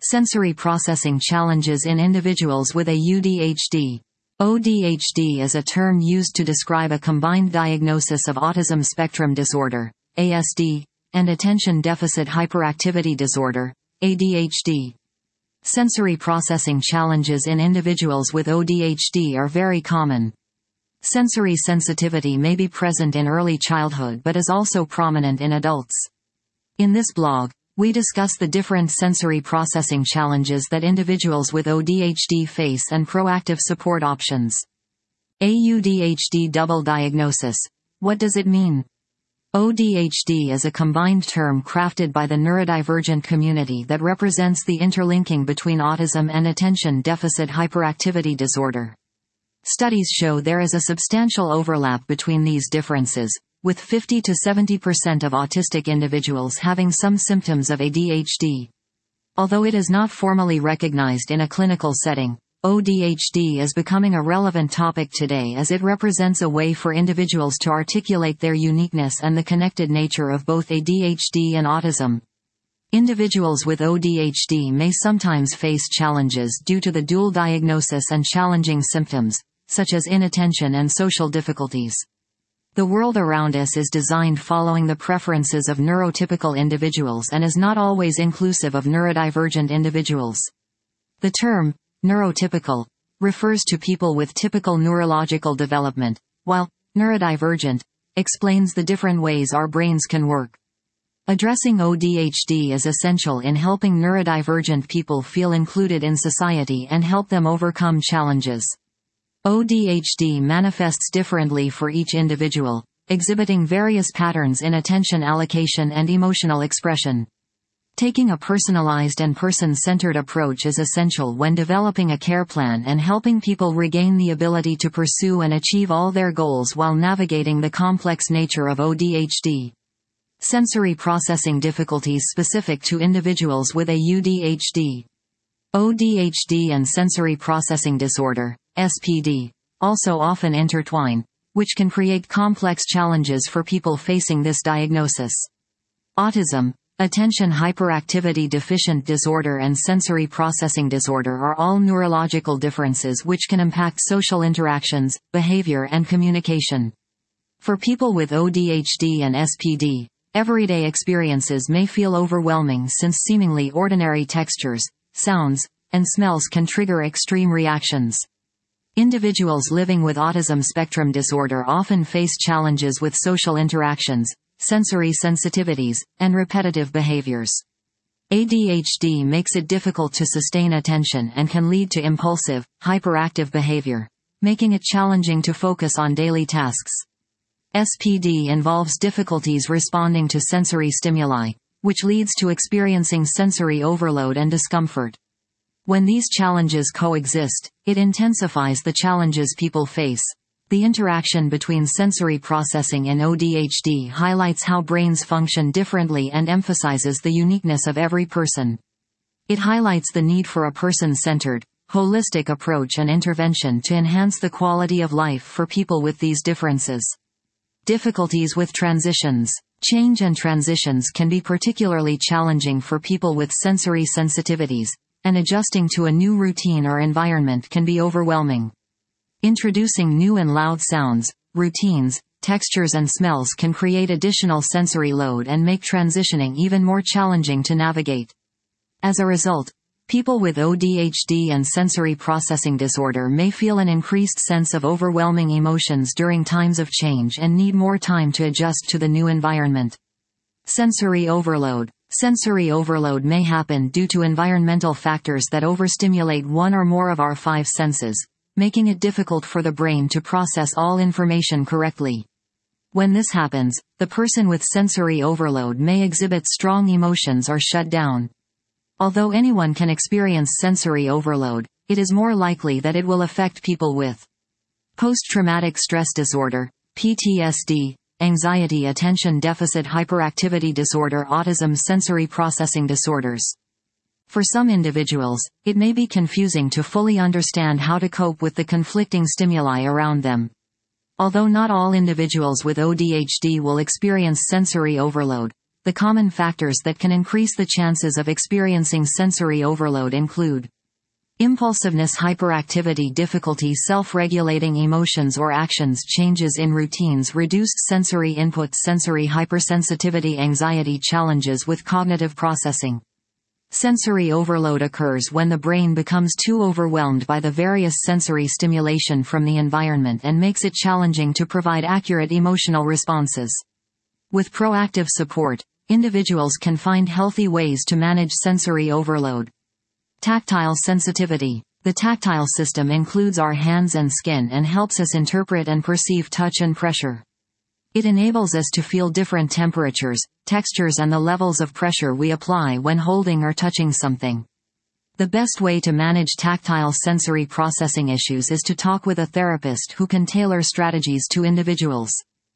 Sensory processing challenges in individuals with ADHD. ODHD is a term used to describe a combined diagnosis of autism spectrum disorder, ASD, and attention deficit hyperactivity disorder, ADHD. Sensory processing challenges in individuals with ODHD are very common. Sensory sensitivity may be present in early childhood but is also prominent in adults. In this blog, we discuss the different sensory processing challenges that individuals with ODHD face and proactive support options. ADHD double diagnosis. What does it mean? ODHD is a combined term crafted by the neurodivergent community that represents the interlinking between autism and attention deficit hyperactivity disorder. Studies show there is a substantial overlap between these differences, with 50 to 70% of autistic individuals having some symptoms of ADHD. Although it is not formally recognized in a clinical setting, ODHD is becoming a relevant topic today as it represents a way for individuals to articulate their uniqueness and the connected nature of both ADHD and autism. Individuals with ODHD may sometimes face challenges due to the dual diagnosis and challenging symptoms, such as inattention and social difficulties. The world around us is designed following the preferences of neurotypical individuals and is not always inclusive of neurodivergent individuals. The term, neurotypical, refers to people with typical neurological development, while neurodivergent explains the different ways our brains can work. Addressing ODHD is essential in helping neurodivergent people feel included in society and help them overcome challenges. ODHD manifests differently for each individual, exhibiting various patterns in attention allocation and emotional expression. Taking a personalized and person-centered approach is essential when developing a care plan and helping people regain the ability to pursue and achieve all their goals while navigating the complex nature of ODHD. Sensory processing difficulties specific to individuals with ADHD. ODHD and sensory processing disorder, SPD, also often intertwine, which can create complex challenges for people facing this diagnosis. Autism, attention hyperactivity deficient disorder and sensory processing disorder are all neurological differences which can impact social interactions, behavior and communication. For people with ODHD and SPD, everyday experiences may feel overwhelming since seemingly ordinary textures, sounds, and smells can trigger extreme reactions. Individuals living with autism spectrum disorder often face challenges with social interactions, sensory sensitivities, and repetitive behaviors. ADHD makes it difficult to sustain attention and can lead to impulsive, hyperactive behavior, making it challenging to focus on daily tasks. SPD involves difficulties responding to sensory stimuli, which leads to experiencing sensory overload and discomfort. When these challenges coexist, it intensifies the challenges people face. The interaction between sensory processing and ODHD highlights how brains function differently and emphasizes the uniqueness of every person. It highlights the need for a person-centered, holistic approach and intervention to enhance the quality of life for people with these differences. Difficulties with transitions. Change and transitions can be particularly challenging for people with sensory sensitivities, and adjusting to a new routine or environment can be overwhelming. Introducing new and loud sounds, routines, textures and smells can create additional sensory load and make transitioning even more challenging to navigate. As a result, people with ODHD and sensory processing disorder may feel an increased sense of overwhelming emotions during times of change and need more time to adjust to the new environment. Sensory overload. Sensory overload may happen due to environmental factors that overstimulate one or more of our five senses, making it difficult for the brain to process all information correctly. When this happens, the person with sensory overload may exhibit strong emotions or shut down. Although anyone can experience sensory overload, it is more likely that it will affect people with post-traumatic stress disorder, PTSD, anxiety attention deficit hyperactivity disorder autism sensory processing disorders. For some individuals, it may be confusing to fully understand how to cope with the conflicting stimuli around them. Although not all individuals with ODHD will experience sensory overload, The common factors that can increase the chances of experiencing sensory overload include impulsiveness, hyperactivity, difficulty self-regulating emotions or actions, changes in routines, reduced sensory input, sensory hypersensitivity, anxiety, challenges with cognitive processing. Sensory overload occurs when the brain becomes too overwhelmed by the various sensory stimulation from the environment and makes it challenging to provide accurate emotional responses. With proactive support, individuals can find healthy ways to manage sensory overload. Tactile sensitivity. The tactile system includes our hands and skin and helps us interpret and perceive touch and pressure. It enables us to feel different temperatures, textures and the levels of pressure we apply when holding or touching something. The best way to manage tactile sensory processing issues is to talk with a therapist who can tailor strategies to individuals.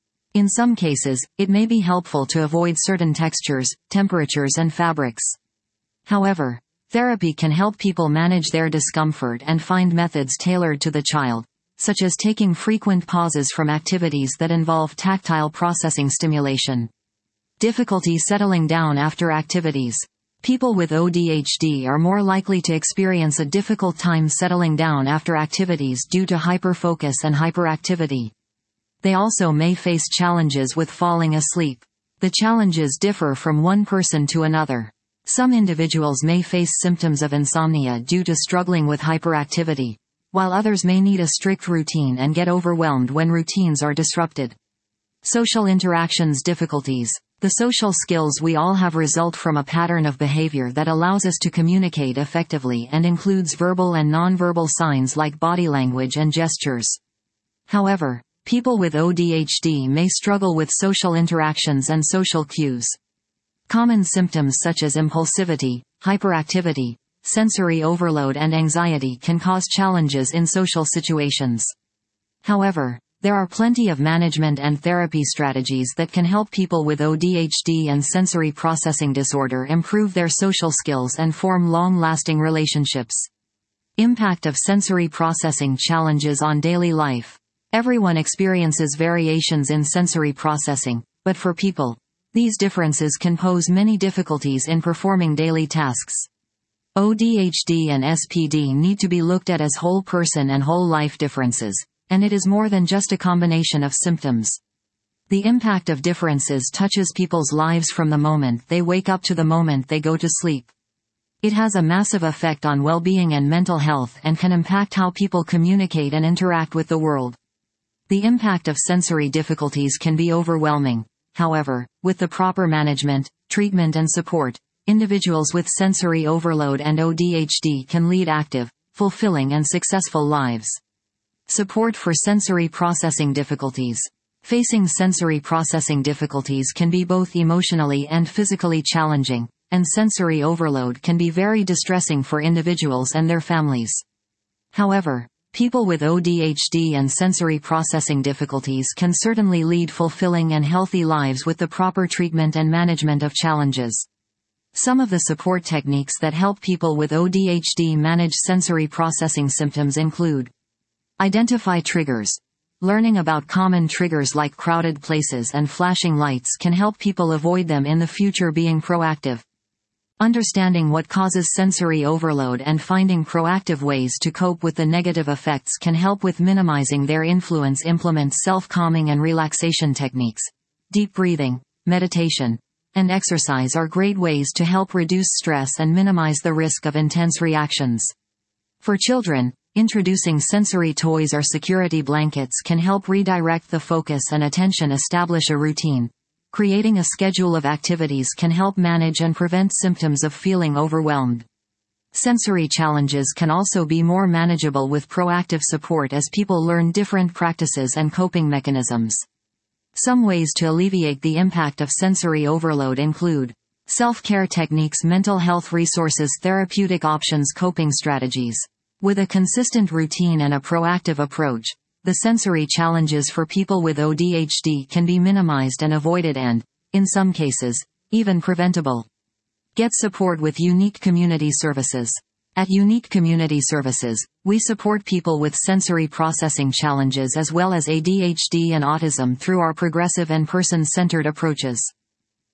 In some cases, it may be helpful to avoid certain textures, temperatures and fabrics. However, therapy can help people manage their discomfort and find methods tailored to the child, such as taking frequent pauses from activities that involve tactile processing stimulation. Difficulty settling down after activities. People with ODHD are more likely to experience a difficult time settling down after activities due to hyperfocus and hyperactivity. They also may face challenges with falling asleep. The challenges differ from one person to another. Some individuals may face symptoms of insomnia due to struggling with hyperactivity, while others may need a strict routine and get overwhelmed when routines are disrupted. Social interactions difficulties. The social skills we all have result from a pattern of behavior that allows us to communicate effectively and includes verbal and nonverbal signs like body language and gestures. However, people with ODHD may struggle with social interactions and social cues. Common symptoms such as impulsivity, hyperactivity, sensory overload and anxiety can cause challenges in social situations. However, there are plenty of management and therapy strategies that can help people with ODHD and sensory processing disorder improve their social skills and form long-lasting relationships. Impact of sensory processing challenges on daily life. Everyone experiences variations in sensory processing, but for people, these differences can pose many difficulties in performing daily tasks. ODHD and SPD need to be looked at as whole person and whole life differences, and it is more than just a combination of symptoms. The impact of differences touches people's lives from the moment they wake up to the moment they go to sleep. It has a massive effect on well-being and mental health and can impact how people communicate and interact with the world. The impact of sensory difficulties can be overwhelming. However, with the proper management, treatment and support, individuals with sensory overload and ODHD can lead active, fulfilling and successful lives. Support for sensory processing difficulties. Facing sensory processing difficulties can be both emotionally and physically challenging, and sensory overload can be very distressing for individuals and their families. However, people with ODHD and sensory processing difficulties can certainly lead fulfilling and healthy lives with the proper treatment and management of challenges. Some of the support techniques that help people with ODHD manage sensory processing symptoms include: identify triggers. Learning about common triggers like crowded places and flashing lights can help people avoid them in the future. Being proactive. Understanding what causes sensory overload and finding proactive ways to cope with the negative effects can help with minimizing their influence. Implement self-calming and relaxation techniques. Deep breathing, meditation, and exercise are great ways to help reduce stress and minimize the risk of intense reactions. For children, introducing sensory toys or security blankets can help redirect the focus and attention. Establish a routine. Creating a schedule of activities can help manage and prevent symptoms of feeling overwhelmed. Sensory challenges can also be more manageable with proactive support as people learn different practices and coping mechanisms. Some ways to alleviate the impact of sensory overload include self-care techniques, mental health resources, therapeutic options, coping strategies. With a consistent routine and a proactive approach, the sensory challenges for people with ODHD can be minimized and avoided and, in some cases, even preventable. Get support with Unique Community Services. At Unique Community Services, we support people with sensory processing challenges as well as ADHD and autism through our progressive and person-centered approaches.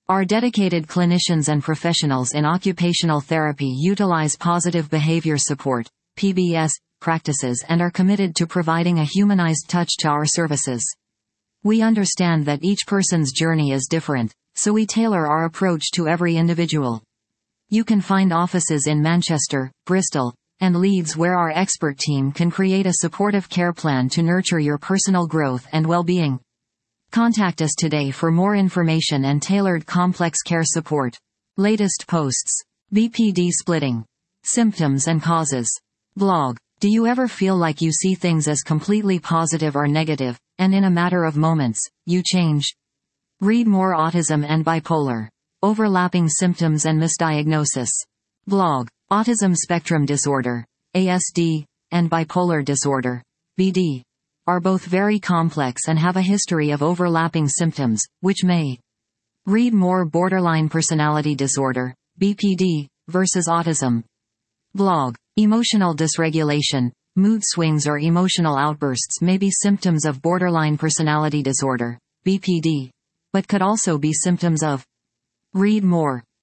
Our dedicated clinicians and professionals in occupational therapy utilize positive behavior support (PBS) practices and are committed to providing a humanized touch to our services. We understand that each person's journey is different, so we tailor our approach to every individual. You can find offices in Manchester, Bristol, and Leeds where our expert team can create a supportive care plan to nurture your personal growth and well-being. Contact us today for more information and tailored complex care support. Latest posts. BPD splitting. Symptoms and causes. Blog. Do you ever feel like you see things as completely positive or negative, and in a matter of moments, you change? Read more. Autism and bipolar. Overlapping symptoms and misdiagnosis. Blog. Autism spectrum disorder, ASD, and bipolar disorder, BD, are both very complex and have a history of overlapping symptoms, which may. Read more. Borderline personality disorder, BPD, versus autism. Blog. Emotional dysregulation, mood swings or emotional outbursts may be symptoms of borderline personality disorder, BPD, but could also be symptoms of. Read more.